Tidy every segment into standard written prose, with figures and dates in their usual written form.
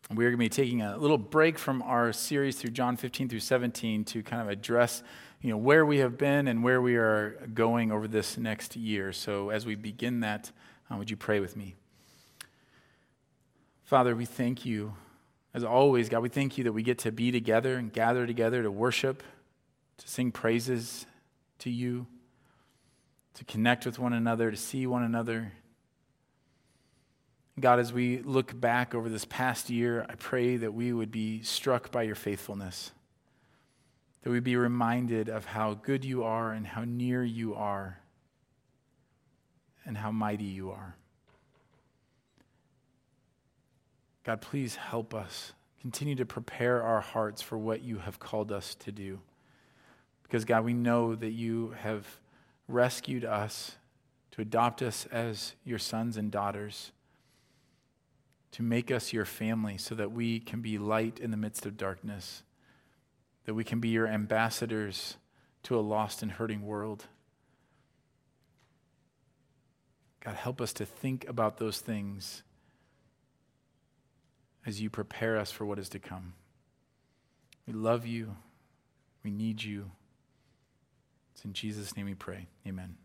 We're going to be taking a little break from our series through John 15 through 17 to kind of address, where we have been and where we are going over this next year. So as we begin that, would you pray with me? Father, we thank you. As always, God, we thank you that we get to be together and gather together to worship, to sing praises to you, to connect with one another, to see one another. God, as we look back over this past year, I pray that we would be struck by your faithfulness, that we'd be reminded of how good you are and how near you are and how mighty you are. God, please help us. Continue to prepare our hearts for what you have called us to do. Because, God, we know that you have rescued us to adopt us as your sons and daughters, to make us your family so that we can be light in the midst of darkness, that we can be your ambassadors to a lost and hurting world. God, help us to think about those things as you prepare us for what is to come. We love you. We need you. It's in Jesus' name we pray. Amen.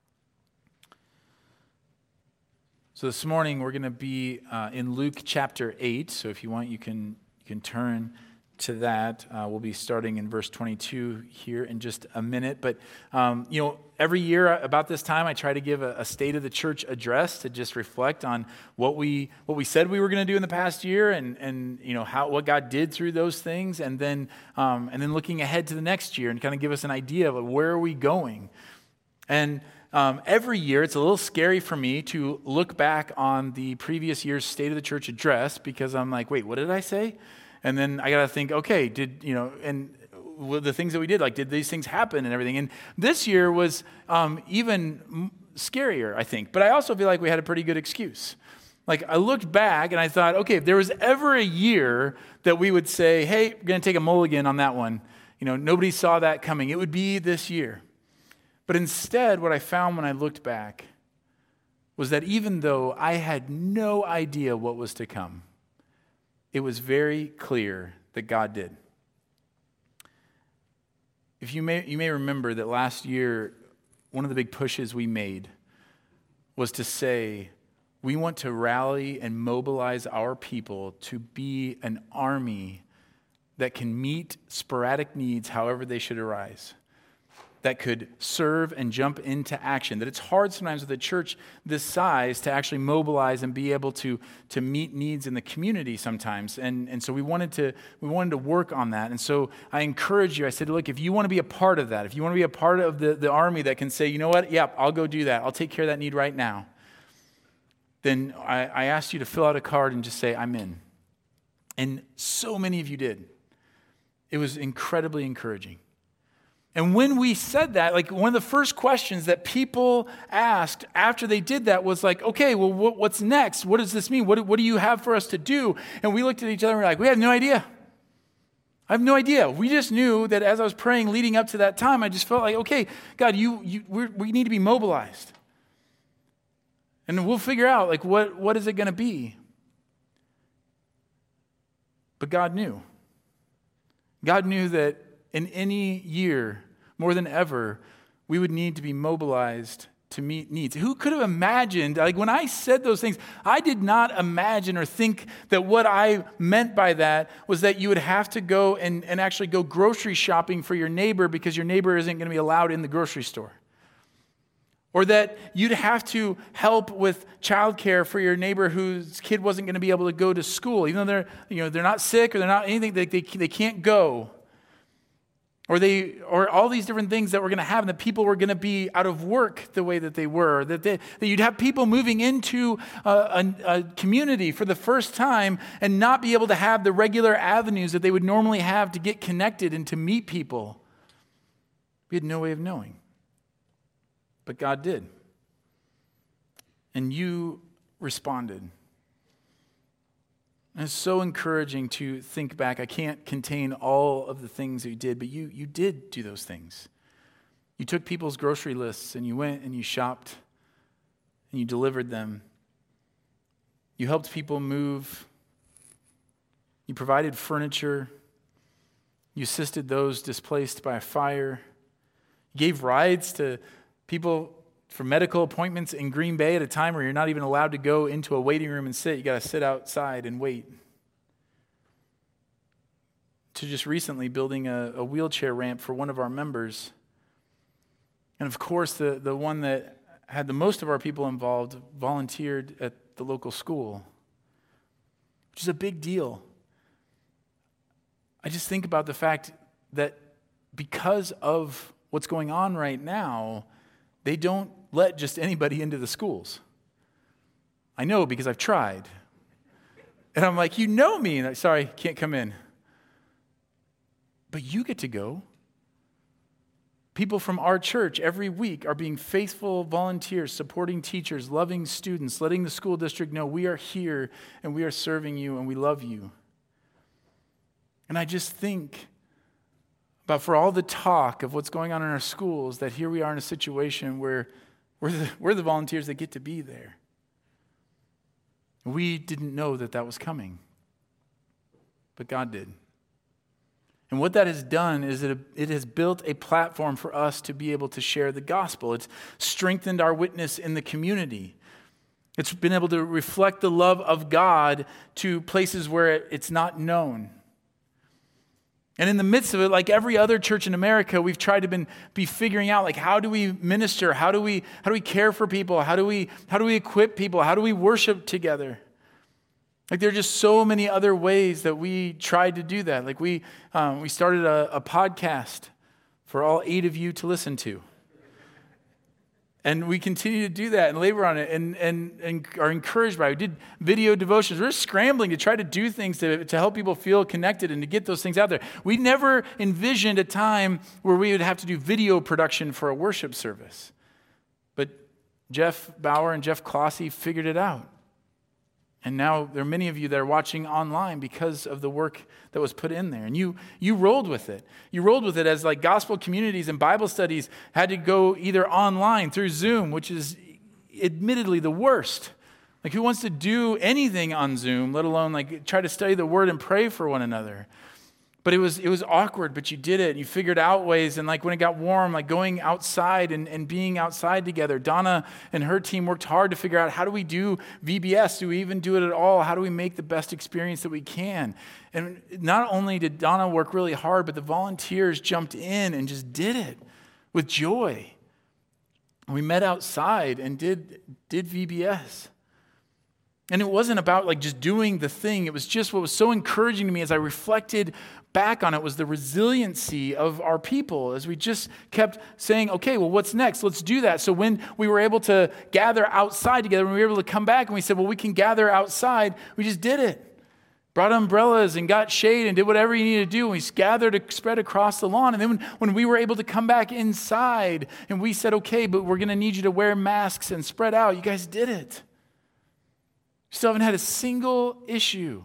So this morning we're going to be in Luke chapter 8. So if you want, you can turn to that. We'll be starting in verse 22 here in just a minute. But every year about this time, I try to give a state of the church address to just reflect on what we said we were going to do in the past year, and what God did through those things, and then looking ahead to the next year and kind of give us an idea of where are we going. And every year, it's a little scary for me to look back on the previous year's State of the Church address, because I'm like, wait, what did I say? And then I got to think, okay, and the things that we did, like, did these things happen and everything? And this year was even scarier, I think. But I also feel like we had a pretty good excuse. Like, I looked back and I thought, okay, if there was ever a year that we would say, hey, we're going to take a mulligan on that one, nobody saw that coming, it would be this year. But instead, what I found when I looked back was that even though I had no idea what was to come, it was very clear that God did. If you may remember that last year, one of the big pushes we made was to say, we want to rally and mobilize our people to be an army that can meet sporadic needs however they should arise, that could serve and jump into action. That it's hard sometimes with a church this size to actually mobilize and be able to meet needs in the community sometimes. And so we wanted to work on that. And so I encourage you, I said, look, if you want to be a part of that, if you want to be a part of the army that can say, you know what, yeah, I'll go do that. I'll take care of that need right now. Then I asked you to fill out a card and just say, I'm in. And so many of you did. It was incredibly encouraging. And when we said that, like, one of the first questions that people asked after they did that was like, okay, well, what's next? What does this mean? What do you have for us to do? And we looked at each other and we're like, we have no idea. I have no idea. We just knew that as I was praying leading up to that time, I just felt like, okay, God, we need to be mobilized. And we'll figure out, like, what is it going to be? But God knew. God knew that in any year, more than ever, we would need to be mobilized to meet needs. Who could have imagined, like, when I said those things, I did not imagine or think that what I meant by that was that you would have to go and actually go grocery shopping for your neighbor because your neighbor isn't going to be allowed in the grocery store. Or that you'd have to help with childcare for your neighbor whose kid wasn't going to be able to go to school, even though they're not sick or they're not anything, they can't go. Or all these different things that we're going to have, and that people were going to be out of work the way that they were. That you'd have people moving into a community for the first time and not be able to have the regular avenues that they would normally have to get connected and to meet people. We had no way of knowing. But God did. And you responded. And it's so encouraging to think back. I can't contain all of the things that you did, but you did do those things. You took people's grocery lists and you went and you shopped and you delivered them. You helped people move You provided furniture. You assisted those displaced by a fire. You gave rides to people for medical appointments in Green Bay at a time where you're not even allowed to go into a waiting room and sit. You got to sit outside and wait. To just recently building a wheelchair ramp for one of our members. And of course, the one that had the most of our people involved volunteered at the local school, which is a big deal. I just think about the fact that because of what's going on right now, they don't let just anybody into the schools. I know because I've tried. And I'm like, you know me. And sorry, can't come in. But you get to go. People from our church every week are being faithful volunteers, supporting teachers, loving students, letting the school district know we are here and we are serving you and we love you. And I just think about, for all the talk of what's going on in our schools, that here we are in a situation where we're the volunteers that get to be there. We didn't know that was coming, but God did. And what that has done is it has built a platform for us to be able to share the gospel. It's strengthened our witness in the community. It's been able to reflect the love of God to places where it's not known. And in the midst of it, like every other church in America, we've tried to be figuring out, like, how do we minister? How do we care for people? How do we equip people? How do we worship together? Like, there are just so many other ways that we tried to do that. Like, we started a podcast for all 8 of you to listen to. And we continue to do that and labor on it and are encouraged by it. We did video devotions. We're scrambling to try to do things to help people feel connected and to get those things out there. We never envisioned a time where we would have to do video production for a worship service. But Jeff Bauer and Jeff Clossy figured it out. And now there are many of you that are watching online because of the work that was put in there. And you rolled with it. You rolled with it as like gospel communities and Bible studies had to go either online through Zoom, which is admittedly the worst. Like, who wants to do anything on Zoom, let alone like try to study the word and pray for one another? But it was awkward, but you did it. You figured out ways, and like when it got warm, like going outside and being outside together. Donna and her team worked hard to figure out, how do we do VBS? Do we even do it at all? How do we make the best experience that we can? And not only did Donna work really hard, but the volunteers jumped in and just did it with joy. We met outside and did VBS. And it wasn't about like just doing the thing. It was just what was so encouraging to me as I reflected back on it was the resiliency of our people as we just kept saying, okay, well, what's next? Let's do that. So when we were able to gather outside together, when we were able to come back and we said, well, we can gather outside, we just did it. Brought umbrellas and got shade and did whatever you needed to do. And we gathered, spread across the lawn. And then when we were able to come back inside and we said, okay, but we're going to need you to wear masks and spread out, you guys did it. Still haven't had a single issue.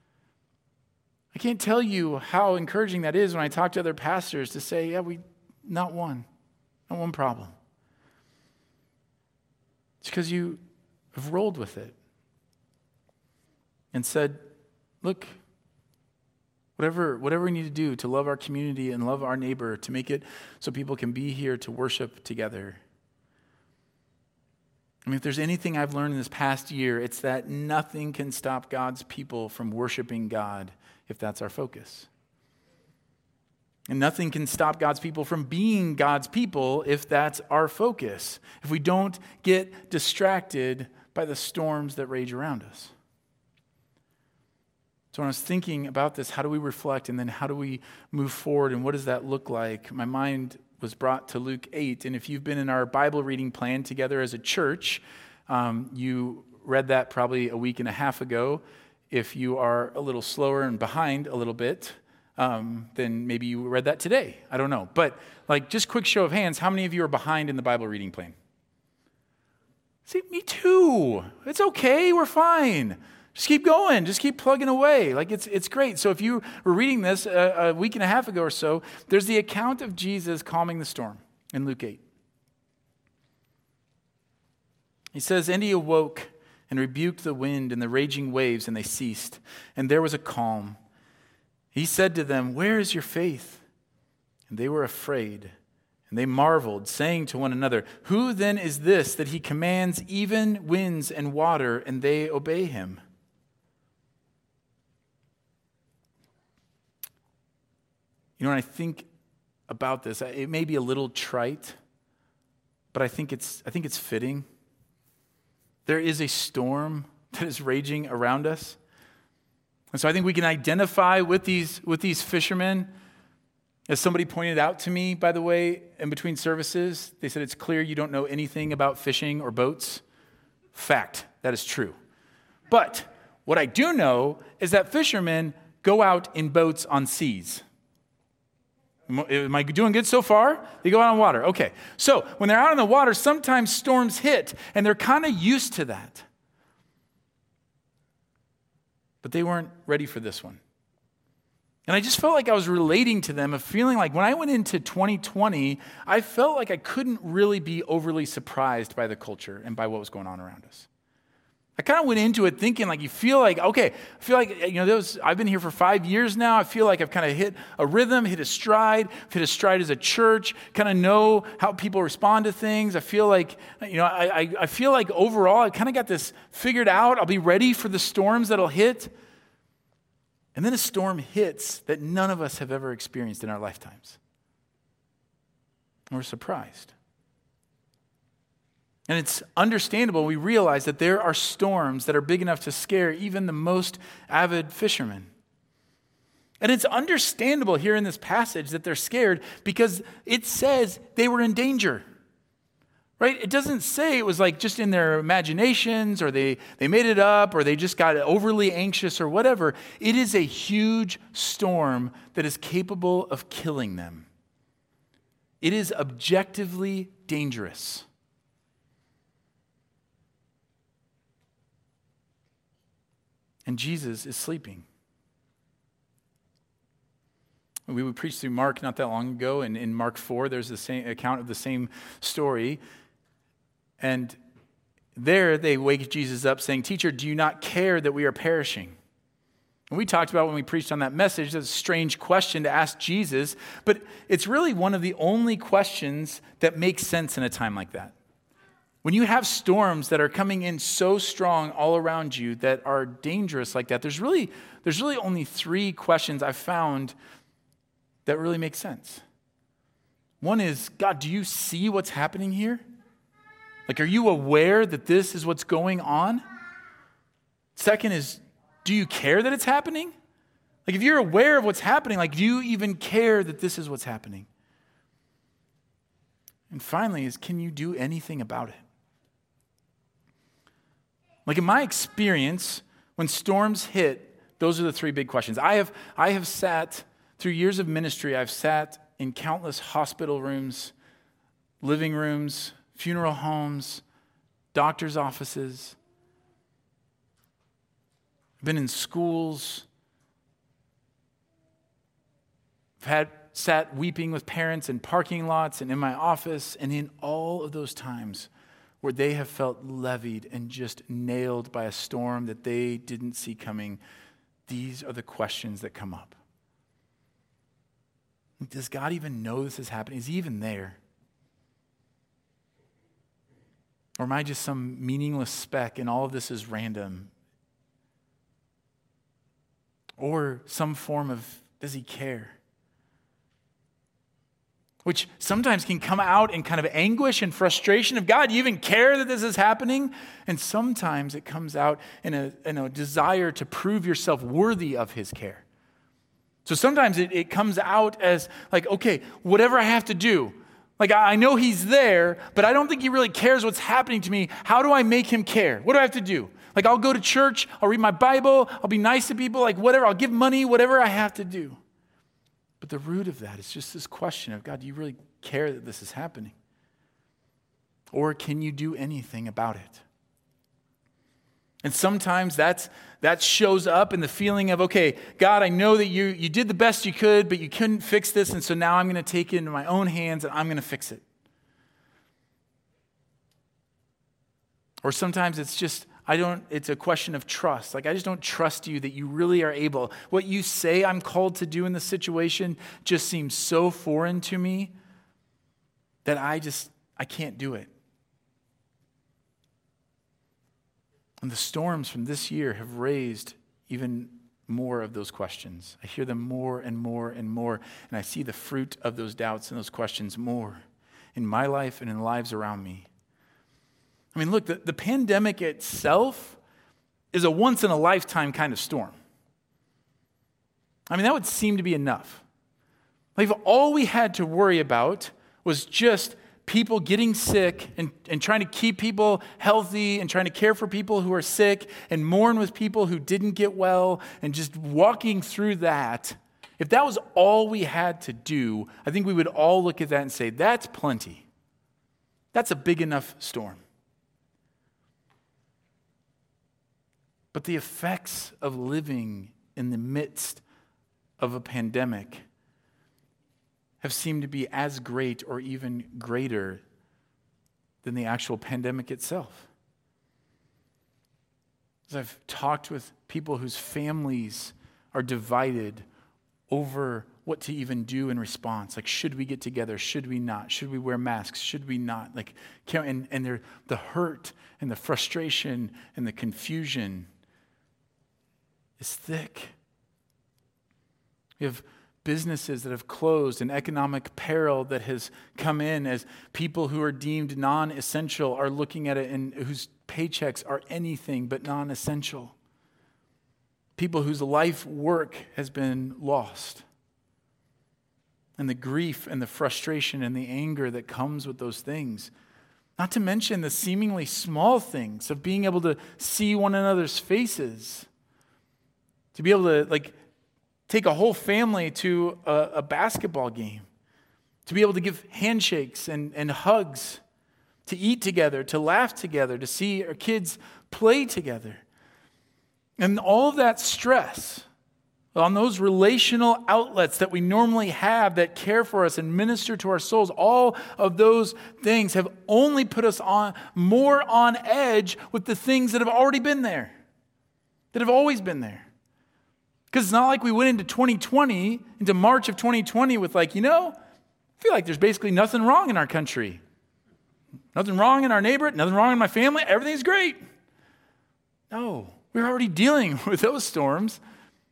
I can't tell you how encouraging that is when I talk to other pastors to say, yeah, not one problem. It's because you have rolled with it and said, look, whatever we need to do to love our community and love our neighbor, to make it so people can be here to worship together. I mean, if there's anything I've learned in this past year, it's that nothing can stop God's people from worshiping God if that's our focus. And nothing can stop God's people from being God's people if that's our focus, if we don't get distracted by the storms that rage around us. So when I was thinking about this, how do we reflect and then how do we move forward and what does that look like? My mind was brought to Luke 8. And if you've been in our Bible reading plan together as a church, you read that probably a week and a half ago. If you are a little slower and behind a little bit, then maybe you read that today. I don't know. But like, just quick show of hands, how many of you are behind in the Bible reading plan? See, me too. It's okay. We're fine. Just keep going. Just keep plugging away. Like, it's great. So if you were reading this a week and a half ago or so, there's the account of Jesus calming the storm in Luke 8. He says, and he awoke and rebuked the wind and the raging waves, and they ceased. And there was a calm. He said to them, "Where is your faith?" And they were afraid, and they marveled, saying to one another, "Who then is this that he commands even winds and water, and they obey him?" You know, when I think about this, it may be a little trite, but I think it's fitting. There is a storm that is raging around us. And so I think we can identify with these fishermen. As somebody pointed out to me, by the way, in between services, they said, it's clear you don't know anything about fishing or boats. Fact, that is true. But what I do know is that fishermen go out in boats on seas. Am I doing good so far? They go out on water. Okay. So when they're out on the water, sometimes storms hit, and they're kind of used to that. But they weren't ready for this one. And I just felt like I was relating to them, of feeling like when I went into 2020, I felt like I couldn't really be overly surprised by the culture and by what was going on around us. I kind of went into it thinking like, you feel like, okay, I feel like, I've been here for 5 years now. I feel like I've kind of hit a rhythm, hit a stride as a church, kind of know how people respond to things. I feel like, I feel like overall I kind of got this figured out. I'll be ready for the storms that'll hit. And then a storm hits that none of us have ever experienced in our lifetimes. And we're surprised. And it's understandable, we realize that there are storms that are big enough to scare even the most avid fishermen. And it's understandable here in this passage that they're scared because it says they were in danger. Right? It doesn't say it was like just in their imaginations or they made it up or they just got overly anxious or whatever. It is a huge storm that is capable of killing them. It is objectively dangerous. And Jesus is sleeping. We preached through Mark not that long ago, and in Mark 4, there's the same account of the same story. And there they wake Jesus up saying, "Teacher, do you not care that we are perishing?" And we talked about when we preached on that message, that's a strange question to ask Jesus, but it's really one of the only questions that makes sense in a time like that. When you have storms that are coming in so strong all around you that are dangerous like that, there's really only 3 questions I've found that really make sense. One is, God, do you see what's happening here? Like, are you aware that this is what's going on? Second is, do you care that it's happening? Like, if you're aware of what's happening, like, do you even care that this is what's happening? And finally is, can you do anything about it? Like in my experience, when storms hit, those are the 3 big questions. I have sat, through years of ministry, I've sat in countless hospital rooms, living rooms, funeral homes, doctor's offices. I've been in schools. I've sat weeping with parents in parking lots and in my office, and in all of those times where they have felt levied and just nailed by a storm that they didn't see coming, these are the questions that come up. Does God even know this is happening? Is he even there? Or am I just some meaningless speck and all of this is random? Or some form of, does he care? Which sometimes can come out in kind of anguish and frustration of, God, do you even care that this is happening? And sometimes it comes out in a desire to prove yourself worthy of his care. So sometimes it comes out as like, okay, whatever I have to do, like I know he's there, but I don't think he really cares what's happening to me. How do I make him care? What do I have to do? Like I'll go to church, I'll read my Bible, I'll be nice to people, like whatever, I'll give money, whatever I have to do. But the root of that is just this question of, God, do you really care that this is happening? Or can you do anything about it? And sometimes that shows up in the feeling of, okay, God, I know that you did the best you could, but you couldn't fix this, and so now I'm going to take it into my own hands and I'm going to fix it. Or sometimes it's just, It's a question of trust. Like, I just don't trust you that you really are able. What you say I'm called to do in this situation just seems so foreign to me that I can't do it. And the storms from this year have raised even more of those questions. I hear them more and more and more, and I see the fruit of those doubts and those questions more in my life and in the lives around me. I mean, look, the pandemic itself is a once-in-a-lifetime kind of storm. I mean, that would seem to be enough. Like, if all we had to worry about was just people getting sick and trying to keep people healthy and trying to care for people who are sick and mourn with people who didn't get well and just walking through that, if that was all we had to do, I think we would all look at that and say, that's plenty. That's a big enough storm. But the effects of living in the midst of a pandemic have seemed to be as great or even greater than the actual pandemic itself. As I've talked with people whose families are divided over what to even do in response. Like, should we get together? Should we not? Should we wear masks? Should we not? Like, and the hurt and the frustration and the confusion is thick. We have businesses that have closed and economic peril that has come in as people who are deemed non-essential are looking at it and whose paychecks are anything but non-essential. People whose life work has been lost. And the grief and the frustration and the anger that comes with those things. Not to mention the seemingly small things of being able to see one another's faces. To be able to take a whole family to a basketball game. To be able to give handshakes and hugs. To eat together, to laugh together, to see our kids play together. And all of that stress on those relational outlets that we normally have that care for us and minister to our souls, all of those things have only put us more on edge with the things that have already been there, that have always been there. Because it's not like we went into March of 2020 with I feel like there's basically nothing wrong in our country. Nothing wrong in our neighborhood, nothing wrong in my family, everything's great. No, we're already dealing with those storms.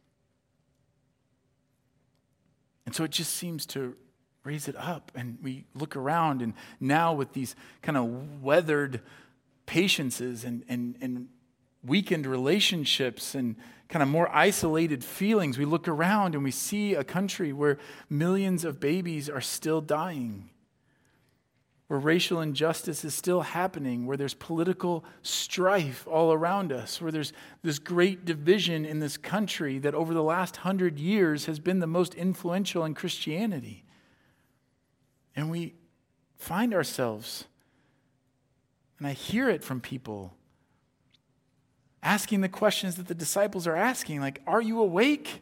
And so it just seems to raise it up. And we look around, and now with these kind of weathered patiences and weakened relationships and kind of more isolated feelings, we look around and we see a country where millions of babies are still dying, where racial injustice is still happening, where there's political strife all around us, where there's this great division in this country that over the last 100 years has been the most influential in Christianity. And we find ourselves, and I hear it from people, asking the questions that the disciples are asking, like, are you awake?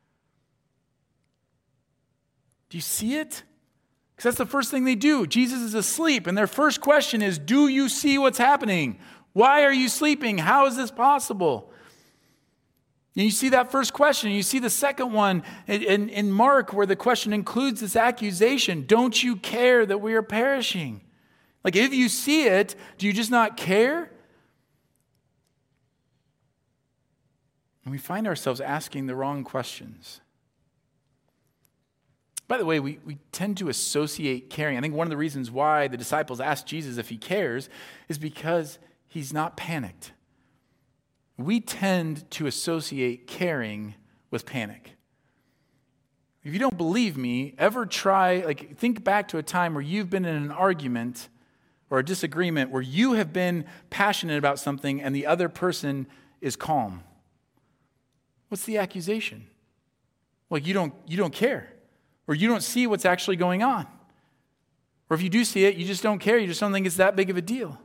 Do you see it? Because that's the first thing they do. Jesus is asleep, and their first question is, do you see what's happening? Why are you sleeping? How is this possible? And you see that first question. You see the second one in Mark, where the question includes this accusation. Don't you care that we are perishing? Like, if you see it, do you just not care? And we find ourselves asking the wrong questions. By the way, we tend to associate caring. I think one of the reasons why the disciples asked Jesus if he cares is because he's not panicked. We tend to associate caring with panic. If you don't believe me, ever try, think back to a time where you've been in an argument or a disagreement where you have been passionate about something and the other person is calm. What's the accusation? Well, you don't care. Or you don't see what's actually going on. Or if you do see it, you just don't care. You just don't think it's that big of a deal.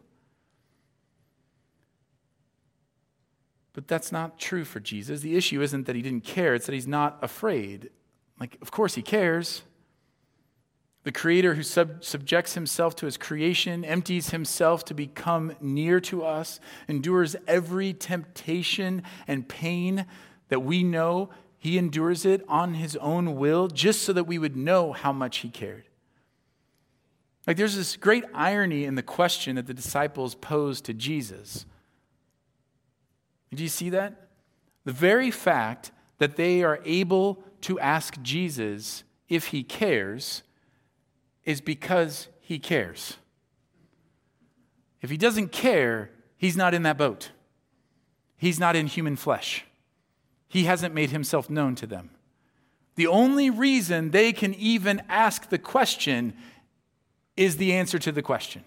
But that's not true for Jesus. The issue isn't that he didn't care. It's that he's not afraid. Of course he cares. The Creator who subjects himself to his creation, empties himself to become near to us, endures every temptation and pain that we know. He endures it on his own will just so that we would know how much he cared. Like there's this great irony in the question that the disciples posed to Jesus. Do you see that? The very fact that they are able to ask Jesus if he cares is because he cares. If he doesn't care, he's not in that boat. He's not in human flesh. He hasn't made himself known to them. The only reason they can even ask the question is the answer to the question.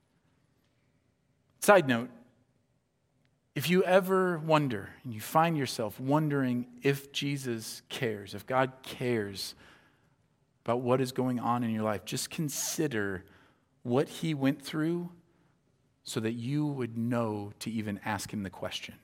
Side note, if you ever wonder, and you find yourself wondering if Jesus cares, if God cares about what is going on in your life, just consider what he went through so that you would know to even ask him the question.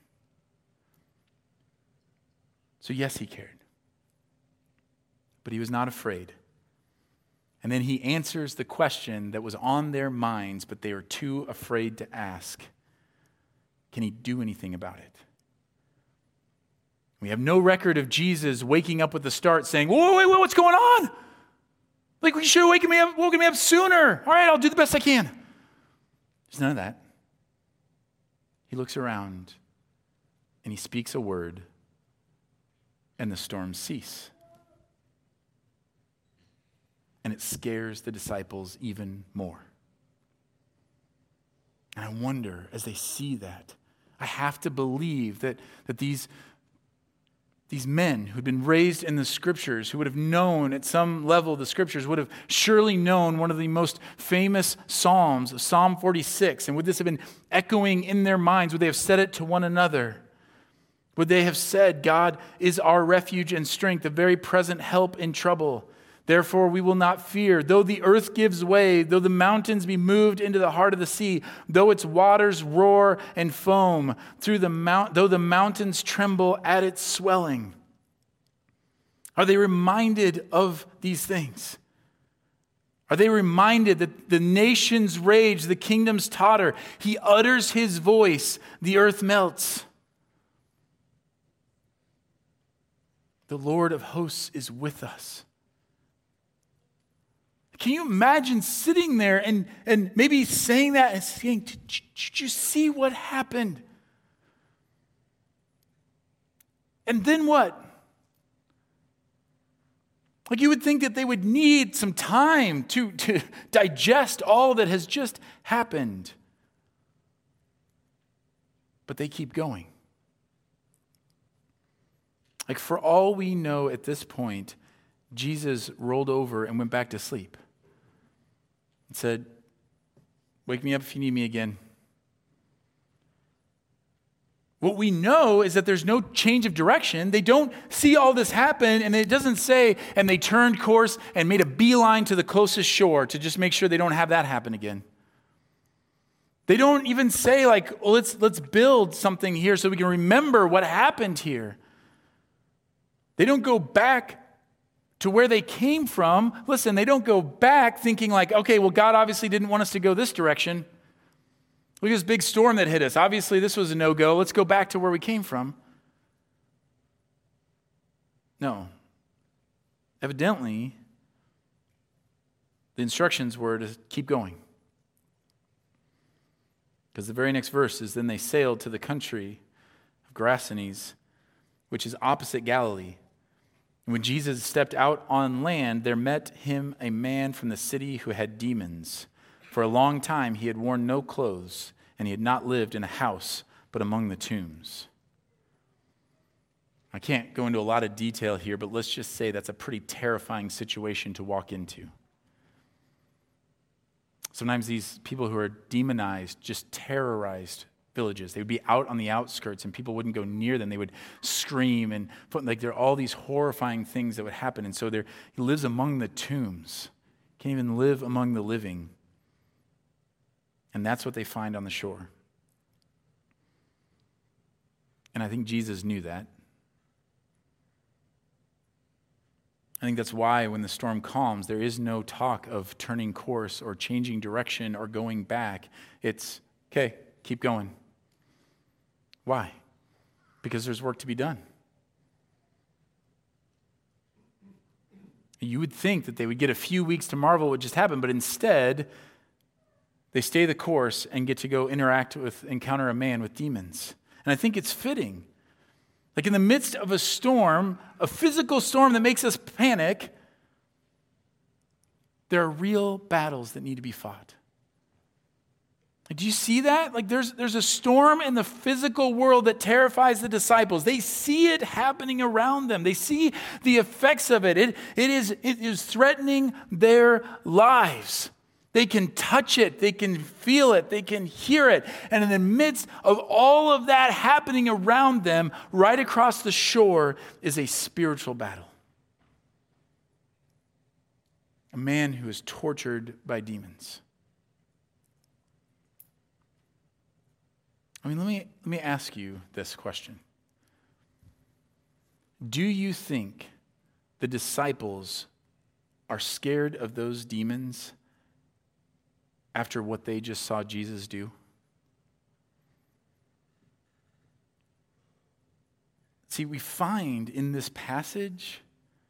So yes, he cared, but he was not afraid. And then he answers the question that was on their minds, but they were too afraid to ask. Can he do anything about it? We have no record of Jesus waking up with the start saying, whoa, wait, what's going on? Like, you should have woken me up sooner. All right, I'll do the best I can. There's none of that. He looks around and he speaks a word and the storms cease. And it scares the disciples even more. And I wonder, as they see that, I have to believe that these men who'd been raised in the Scriptures, who would have known at some level the Scriptures, would have surely known one of the most famous Psalms, Psalm 46. And would this have been echoing in their minds? Would they have said it to one another? Would they have said, God is our refuge and strength, a very present help in trouble? Therefore, we will not fear. Though the earth gives way, though the mountains be moved into the heart of the sea, though its waters roar and foam, though the mountains tremble at its swelling. Are they reminded of these things? Are they reminded that the nations rage, the kingdoms totter? He utters his voice, the earth melts. The Lord of hosts is with us. Can you imagine sitting there and maybe saying that and saying, did you see what happened? And then what? Like, you would think that they would need some time to digest all that has just happened. But they keep going. Like, for all we know at this point, Jesus rolled over and went back to sleep. And said, wake me up if you need me again. What we know is that there's no change of direction. They don't see all this happen, and it doesn't say, and they turned course and made a beeline to the closest shore to just make sure they don't have that happen again. They don't even say, like, well, let's build something here so we can remember what happened here. They don't go back to where they came from. Listen, they don't go back thinking like, okay, well, God obviously didn't want us to go this direction. Look at this big storm that hit us. Obviously, this was a no-go. Let's go back to where we came from. No. Evidently, the instructions were to keep going. Because the very next verse is, then they sailed to the country of Gerasenes, which is opposite Galilee. When Jesus stepped out on land, there met him a man from the city who had demons. For a long time he had worn no clothes, and he had not lived in a house, but among the tombs. I can't go into a lot of detail here, but let's just say that's a pretty terrifying situation to walk into. Sometimes these people who are demonized just terrorized villages. They would be out on the outskirts and people wouldn't go near them. They would scream and there are all these horrifying things that would happen. And so he lives among the tombs. Can't even live among the living. And that's what they find on the shore. And I think Jesus knew that. I think that's why when the storm calms, there is no talk of turning course or changing direction or going back. It's, okay, keep going. Why? Because there's work to be done. You would think that they would get a few weeks to marvel what just happened, but instead, they stay the course and get to go encounter a man with demons. And I think it's fitting. Like in the midst of a storm, a physical storm that makes us panic, there are real battles that need to be fought. Do you see that? Like there's a storm in the physical world that terrifies the disciples. They see it happening around them. They see the effects of it. It is threatening their lives. They can touch it. They can feel it. They can hear it. And in the midst of all of that happening around them, right across the shore is a spiritual battle. A man who is tortured by demons. I mean, let me ask you this question. Do you think the disciples are scared of those demons after what they just saw Jesus do? See, we find in this passage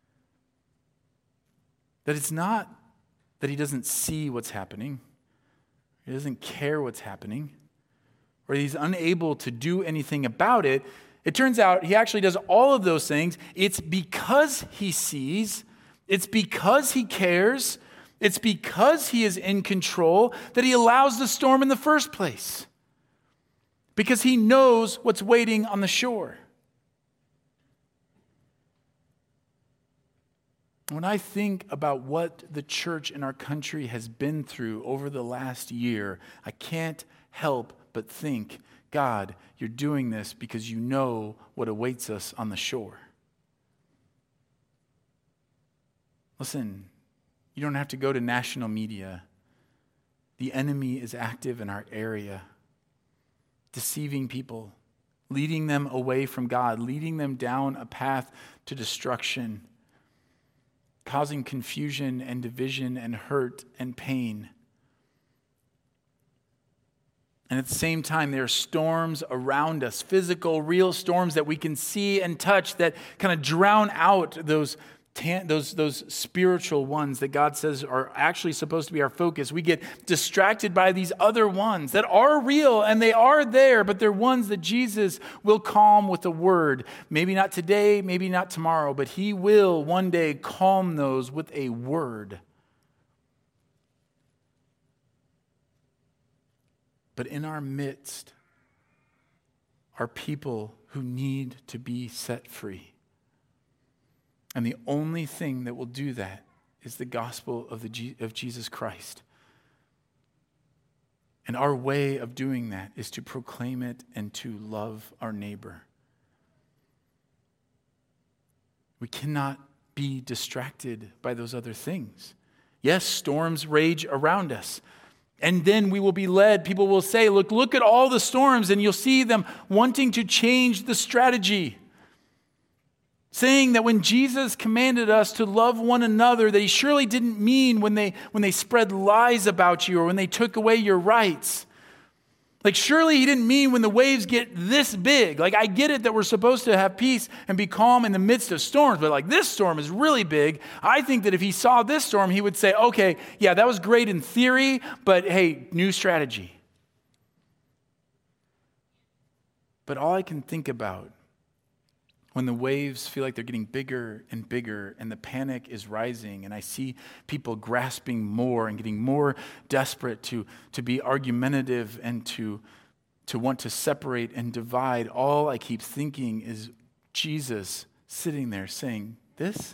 that it's not that he doesn't see what's happening, he doesn't care what's happening, or he's unable to do anything about it. It turns out he actually does all of those things. It's because he sees, it's because he cares, it's because he is in control that he allows the storm in the first place. Because he knows what's waiting on the shore. When I think about what the church in our country has been through over the last year, I can't help but think, God, you're doing this because you know what awaits us on the shore. Listen, you don't have to go to national media. The enemy is active in our area, deceiving people, leading them away from God, leading them down a path to destruction, causing confusion and division and hurt and pain. And at the same time, there are storms around us, physical, real storms that we can see and touch that kind of drown out those spiritual ones that God says are actually supposed to be our focus. We get distracted by these other ones that are real and they are there, but they're ones that Jesus will calm with a word. Maybe not today, maybe not tomorrow, but he will one day calm those with a word. But in our midst are people who need to be set free. And the only thing that will do that is the gospel of Jesus Christ. And our way of doing that is to proclaim it and to love our neighbor. We cannot be distracted by those other things. Yes, storms rage around us. And then we will be led. People will say, look at all the storms, and you'll see them wanting to change the strategy. Saying that when Jesus commanded us to love one another, that he surely didn't mean when they spread lies about you or when they took away your rights. Like surely he didn't mean when the waves get this big. Like I get it that we're supposed to have peace and be calm in the midst of storms, but like this storm is really big. I think that if he saw this storm, he would say, okay, yeah, that was great in theory, but hey, new strategy. But all I can think about when the waves feel like they're getting bigger and bigger and the panic is rising and I see people grasping more and getting more desperate to be argumentative and to want to separate and divide, all I keep thinking is Jesus sitting there saying, this?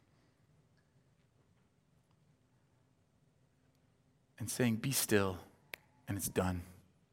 And saying, be still, and it's done.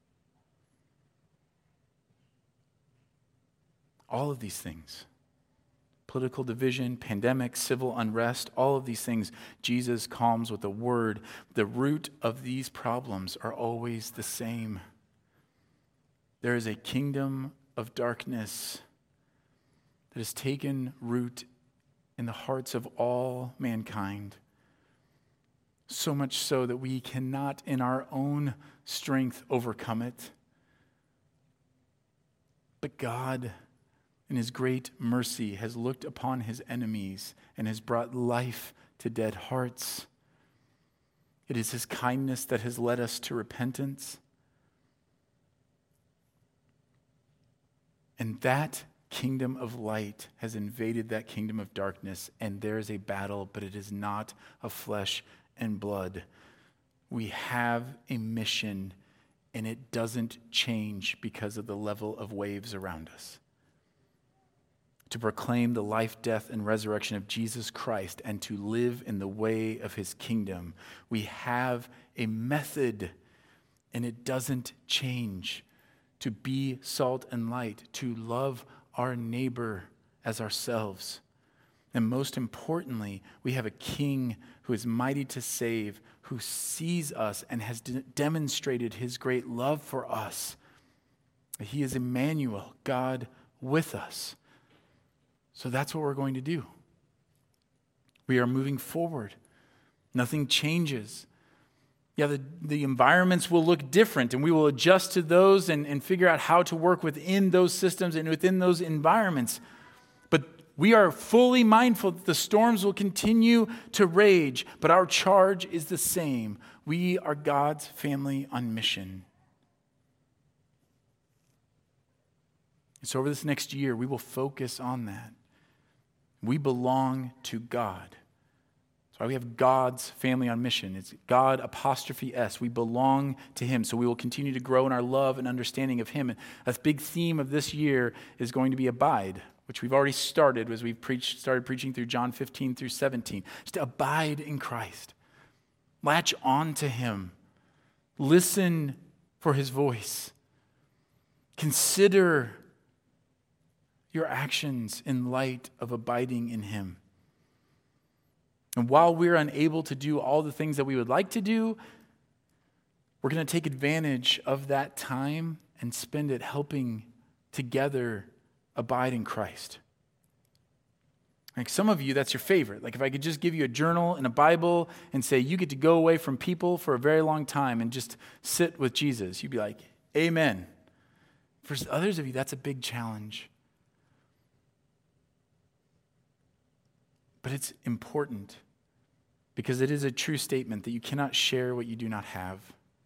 All of these things, political division, pandemic, civil unrest, all of these things, Jesus calms with a word. The root of these problems are always the same. There is a kingdom of darkness that has taken root in the hearts of all mankind. So much so that we cannot in our own strength overcome it. But God, in his great mercy, has looked upon his enemies and has brought life to dead hearts. It is his kindness that has led us to repentance. And that kingdom of light has invaded that kingdom of darkness, and there is a battle, but it is not of flesh and blood. We have a mission, and it doesn't change because of the level of waves around us. To proclaim the life, death, and resurrection of Jesus Christ and to live in the way of his kingdom. We have a method, and it doesn't change. To be salt and light, to love our neighbor as ourselves. And most importantly, we have a king who is mighty to save, who sees us and has demonstrated his great love for us. He is Emmanuel, God with us. So that's what we're going to do. We are moving forward. Nothing changes. Yeah, the environments will look different, and we will adjust to those and figure out how to work within those systems and within those environments. But we are fully mindful that the storms will continue to rage, but our charge is the same. We are God's family on mission. So over this next year, we will focus on that. We belong to God. That's why we have God's family on mission. It's God apostrophe S. We belong to him. So we will continue to grow in our love and understanding of him. And a big theme of this year is going to be abide, which we've already started as we've started preaching through John 15 through 17. Just to abide in Christ. Latch on to him. Listen for his voice. Consider your actions in light of abiding in him. And while we're unable to do all the things that we would like to do, we're going to take advantage of that time and spend it helping together abide in Christ. Like some of you, that's your favorite. Like if I could just give you a journal and a Bible and say you get to go away from people for a very long time and just sit with Jesus, you'd be like, amen. For others of you, that's a big challenge. But it's important because it is a true statement that you cannot share what you do not have.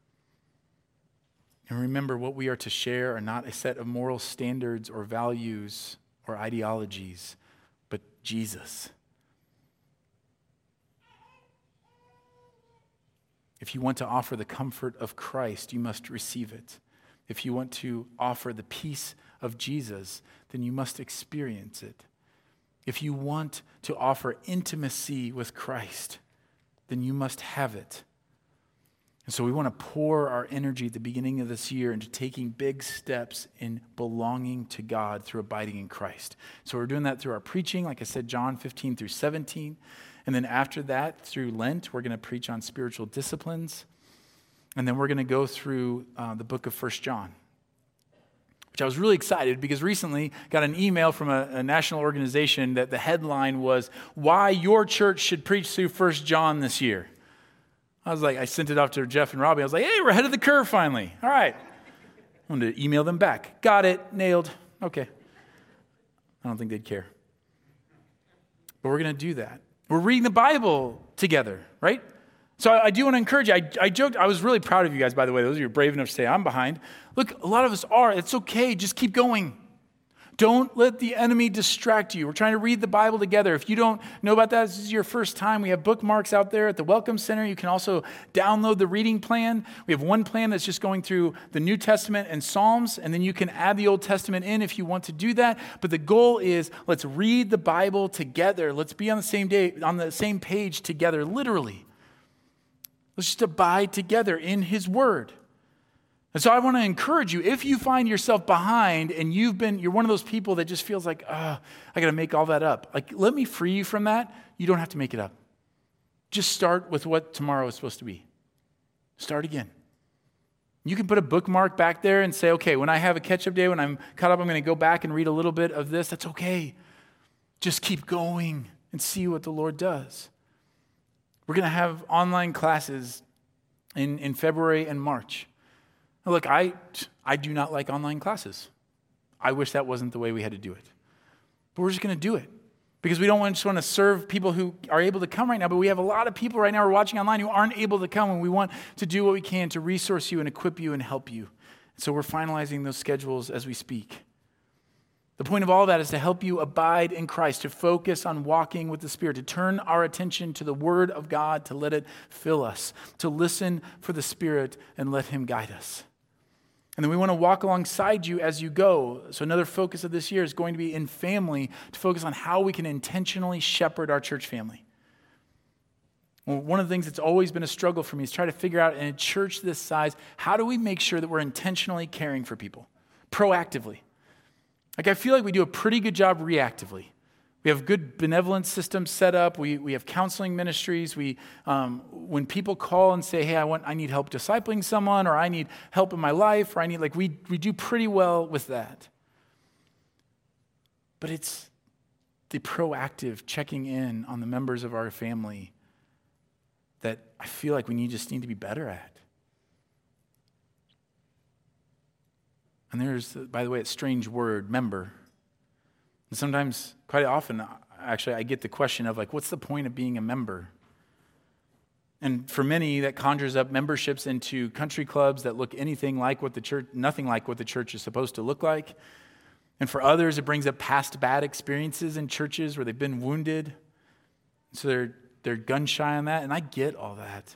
And remember, what we are to share are not a set of moral standards or values or ideologies, but Jesus. If you want to offer the comfort of Christ, you must receive it. If you want to offer the peace of Jesus, then you must experience it. If you want to offer intimacy with Christ, then you must have it. And so we want to pour our energy at the beginning of this year into taking big steps in belonging to God through abiding in Christ. So we're doing that through our preaching, like I said, John 15 through 17. And then after that, through Lent, we're going to preach on spiritual disciplines. And then we're going to go through the book of 1 John. Which I was really excited because recently got an email from a national organization that the headline was, "Why Your Church Should Preach Through 1 John This Year." I was like, I sent it off to Jeff and Robbie. I was like, hey, we're ahead of the curve finally. All right. I wanted to email them back. Got it. Nailed. Okay. I don't think they'd care. But we're going to do that. We're reading the Bible together, right? So I do want to encourage you. I joked. I was really proud of you guys, by the way. Those of you who are brave enough to say, I'm behind. Look, a lot of us are. It's okay. Just keep going. Don't let the enemy distract you. We're trying to read the Bible together. If you don't know about that, this is your first time. We have bookmarks out there at the Welcome Center. You can also download the reading plan. We have one plan that's just going through the New Testament and Psalms, and then you can add the Old Testament in if you want to do that. But the goal is let's read the Bible together. Let's be on the same page together, literally. Let's just abide together in His Word. And so I want to encourage you, if you find yourself behind and you're one of those people that just feels like, I got to make all that up. Like, let me free you from that. You don't have to make it up. Just start with what tomorrow is supposed to be. Start again. You can put a bookmark back there and say, okay, when I have a catch-up day, when I'm caught up, I'm going to go back and read a little bit of this. That's okay. Just keep going. and see what the Lord does. We're going to have online classes in February and March. Now, look, I do not like online classes. I wish that wasn't the way we had to do it. But we're just going to do it because we don't just want to serve people who are able to come right now, but we have a lot of people right now who are watching online who aren't able to come, and we want to do what we can to resource you and equip you and help you. So we're finalizing those schedules as we speak. The point of all of that is to help you abide in Christ, to focus on walking with the Spirit, to turn our attention to the Word of God, to let it fill us, to listen for the Spirit and let Him guide us. And then we want to walk alongside you as you go. So another focus of this year is going to be in family, to focus on how we can intentionally shepherd our church family. Well, one of the things that's always been a struggle for me is try to figure out in a church this size, how do we make sure that we're intentionally caring for people, proactively? Like I feel like we do a pretty good job reactively. We have good benevolence systems set up. We have counseling ministries. When people call and say, hey, I need help discipling someone, or I need help in my life, or we do pretty well with that. But it's the proactive checking in on the members of our family that I feel like we just need to be better at. And there's, by the way, a strange word, member. And sometimes, quite often, actually, I get the question of what's the point of being a member? And for many, that conjures up memberships into country clubs that look nothing like what the church is supposed to look like. And for others, it brings up past bad experiences in churches where they've been wounded. So they're gun shy on that, and I get all that.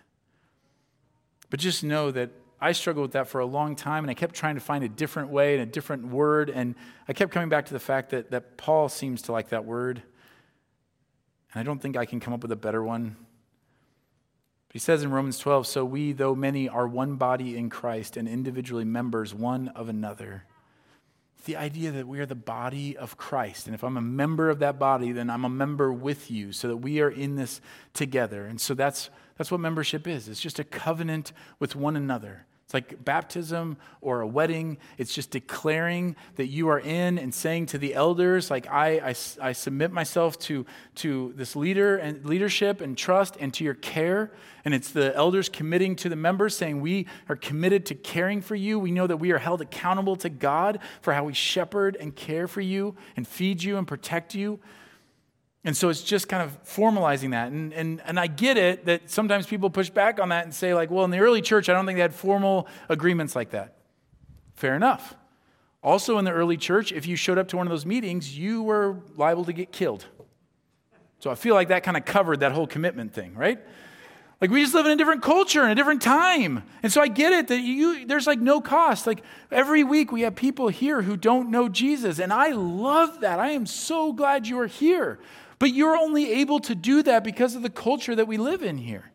But just know that I struggled with that for a long time, and I kept trying to find a different way and a different word, and I kept coming back to the fact that Paul seems to like that word, and I don't think I can come up with a better one. But he says in Romans 12, so we, though many, are one body in Christ and individually members one of another. The idea that we are the body of Christ, and if I'm a member of that body, then I'm a member with you, so that we are in this together. And so that's what membership is. It's just a covenant with one another. It's like baptism or a wedding. It's just declaring that you are in and saying to the elders, I submit myself to this leadership and trust and to your care. And it's the elders committing to the members, saying we are committed to caring for you. We know that we are held accountable to God for how we shepherd and care for you and feed you and protect you. And so it's just kind of formalizing that. And I get it that sometimes people push back on that and say well, in the early church, I don't think they had formal agreements like that. Fair enough. Also in the early church, if you showed up to one of those meetings, you were liable to get killed. So I feel like that kind of covered that whole commitment thing, right? We just live in a different culture and a different time. And so I get it that there's no cost. Every week we have people here who don't know Jesus. And I love that. I am so glad you are here. But you're only able to do that because of the culture that we live in here.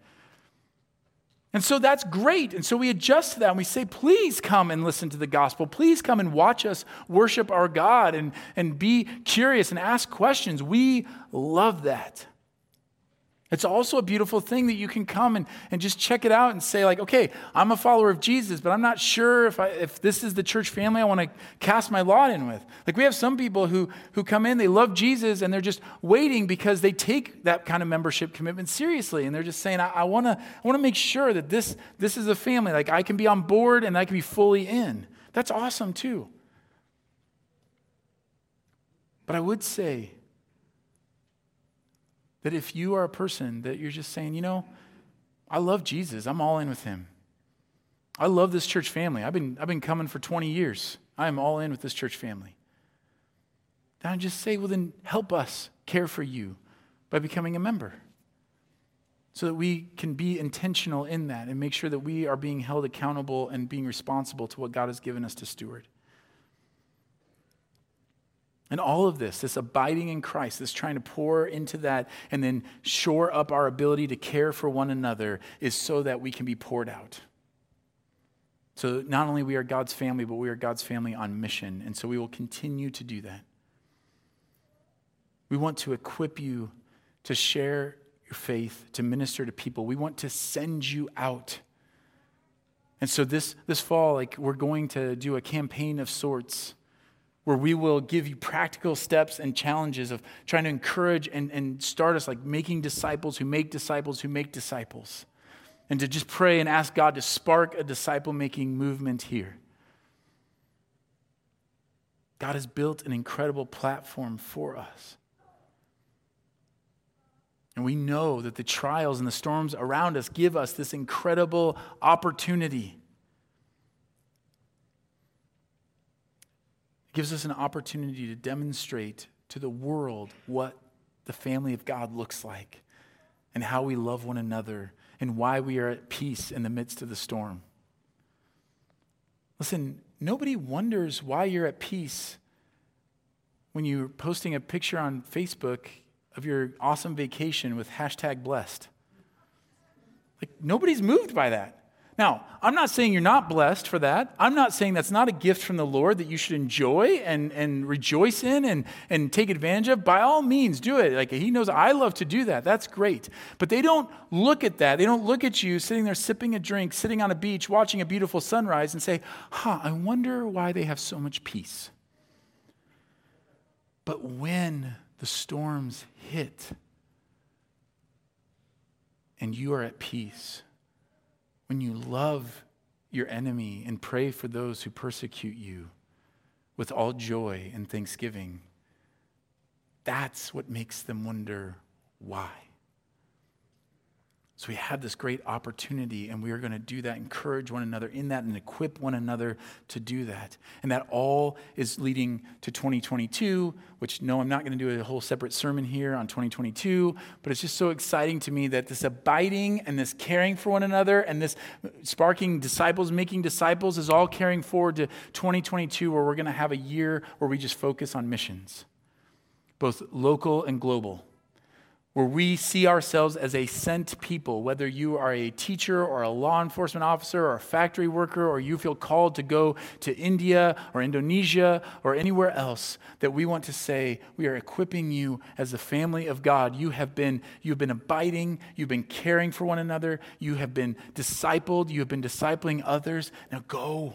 And so that's great. And so we adjust to that and we say, please come and listen to the gospel. Please come and watch us worship our God and be curious and ask questions. We love that. It's also a beautiful thing that you can come and just check it out and say okay, I'm a follower of Jesus, but I'm not sure if this is the church family I want to cast my lot in with. We have some people who come in, they love Jesus, and they're just waiting because they take that kind of membership commitment seriously. And they're just saying, I want to make sure that this is a family. I can be on board and I can be fully in. That's awesome too. But I would say that if you are a person that you're just saying, I love Jesus, I'm all in with him. I love this church family. I've been coming for 20 years. I am all in with this church family. Then I just say, well, then help us care for you by becoming a member so that we can be intentional in that and make sure that we are being held accountable and being responsible to what God has given us to steward. And all of this abiding in Christ, this trying to pour into that and then shore up our ability to care for one another is so that we can be poured out. So not only we are God's family, but we are God's family on mission. And so we will continue to do that. We want to equip you to share your faith, to minister to people. We want to send you out. And so this fall, we're going to do a campaign of sorts where we will give you practical steps and challenges of trying to encourage and start us like making disciples who make disciples who make disciples. And to just pray and ask God to spark a disciple-making movement here. God has built an incredible platform for us. And we know that the trials and the storms around us give us this incredible opportunity. It gives us an opportunity to demonstrate to the world what the family of God looks like and how we love one another and why we are at peace in the midst of the storm. Listen, nobody wonders why you're at peace when you're posting a picture on Facebook of your awesome vacation with #blessed. Like, nobody's moved by that. Now, I'm not saying you're not blessed for that. I'm not saying that's not a gift from the Lord that you should enjoy and rejoice in and take advantage of. By all means, do it. Like, he knows I love to do that. That's great. But they don't look at that. They don't look at you sitting there sipping a drink, sitting on a beach, watching a beautiful sunrise and say, I wonder why they have so much peace. But when the storms hit and you are at peace, when you love your enemy and pray for those who persecute you with all joy and thanksgiving, that's what makes them wonder why. So we have this great opportunity, and we are going to do that, encourage one another in that, and equip one another to do that. And that all is leading to 2022, which, no, I'm not going to do a whole separate sermon here on 2022, but it's just so exciting to me that this abiding and this caring for one another and this sparking disciples, making disciples is all carrying forward to 2022, where we're going to have a year where we just focus on missions, both local and global, where we see ourselves as a sent people, whether you are a teacher or a law enforcement officer or a factory worker, or you feel called to go to India or Indonesia or anywhere else, that we want to say, we are equipping you as the family of God. You've been abiding, you've been caring for one another, you have been discipled, you have been discipling others. Now go.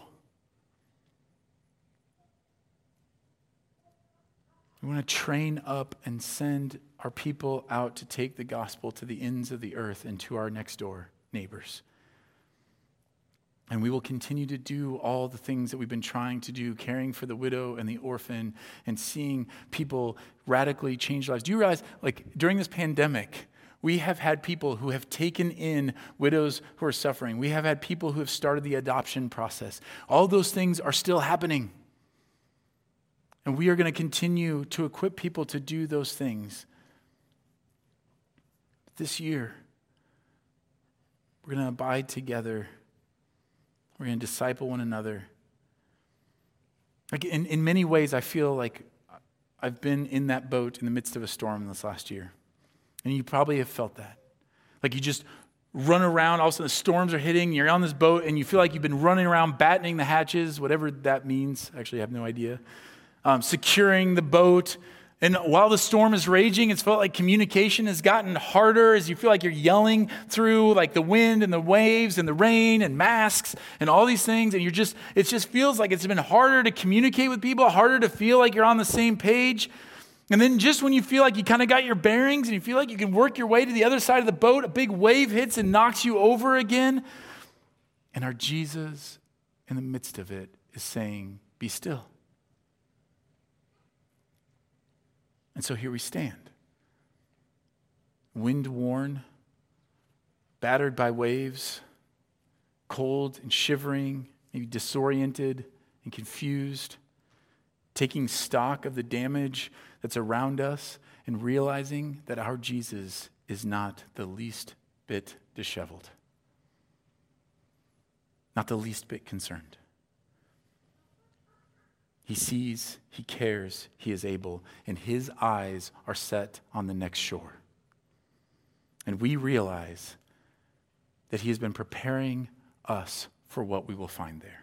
We want to train up and send our people out to take the gospel to the ends of the earth and to our next door neighbors. And we will continue to do all the things that we've been trying to do, caring for the widow and the orphan and seeing people radically change lives. Do you realize, like, during this pandemic, we have had people who have taken in widows who are suffering. We have had people who have started the adoption process. All those things are still happening. And we are going to continue to equip people to do those things. This year, we're going to abide together. We're going to disciple one another. Like in many ways, I feel like I've been in that boat in the midst of a storm this last year. And you probably have felt that. Like you just run around, all of a sudden the storms are hitting, you're on this boat, and you feel like you've been running around battening the hatches, whatever that means. Actually, I have no idea. Securing the boat. And while the storm is raging, it's felt like communication has gotten harder as you feel like you're yelling through like the wind and the waves and the rain and masks and all these things. And it just feels like it's been harder to communicate with people, harder to feel like you're on the same page. And then just when you feel like you kind of got your bearings and you feel like you can work your way to the other side of the boat, a big wave hits and knocks you over again. And our Jesus, in the midst of it, is saying, be still. And so here we stand, wind-worn, battered by waves, cold and shivering, maybe disoriented and confused, taking stock of the damage that's around us and realizing that our Jesus is not the least bit disheveled, not the least bit concerned. He sees, he cares, he is able, and his eyes are set on the next shore. And we realize that he has been preparing us for what we will find there.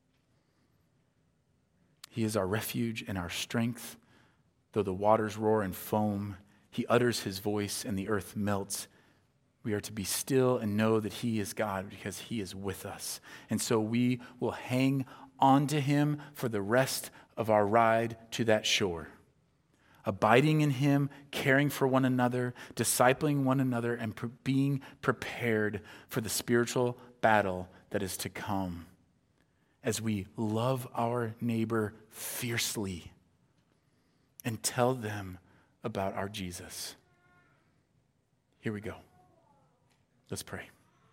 He is our refuge and our strength. Though the waters roar and foam, he utters his voice and the earth melts. We are to be still and know that he is God because he is with us. And so we will hang on to him for the rest of our ride to that shore. Abiding in him, caring for one another, discipling one another, and being prepared for the spiritual battle that is to come as we love our neighbor fiercely and tell them about our Jesus. Here we go. Let's pray.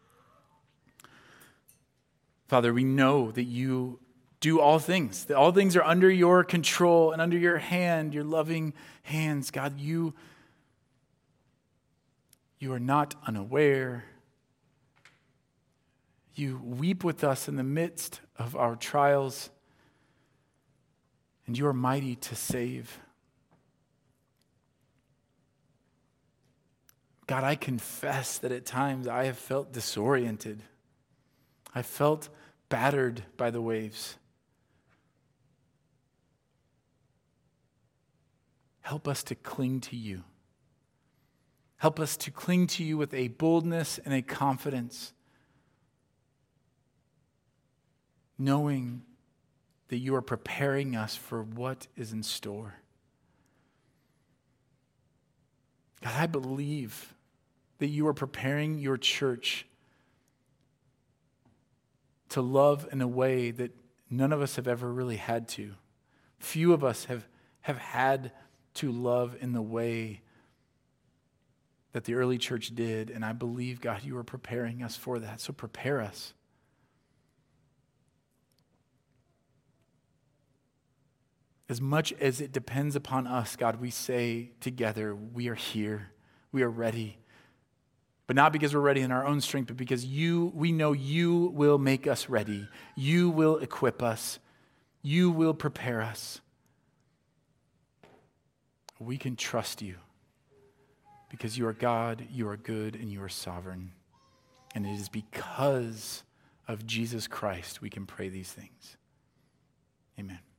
Father, we know that you do all things, that all things are under your control and under your hand, your loving hands. God, you are not unaware. You weep with us in the midst of our trials, and you are mighty to save. God, I confess that at times I have felt disoriented. I felt battered by the waves. Help us to cling to you. Help us to cling to you with a boldness and a confidence, knowing that you are preparing us for what is in store. God, I believe that you are preparing your church to love in a way that none of us have ever really had to. Few of us have had to love in the way that the early church did, and I believe, God, you are preparing us for that. So prepare us. As much as it depends upon us, God, we say together, we are here, we are ready. But not because we're ready in our own strength, but because we know you will make us ready. You will equip us. You will prepare us. We can trust you because you are God, you are good, and you are sovereign. And it is because of Jesus Christ we can pray these things. Amen.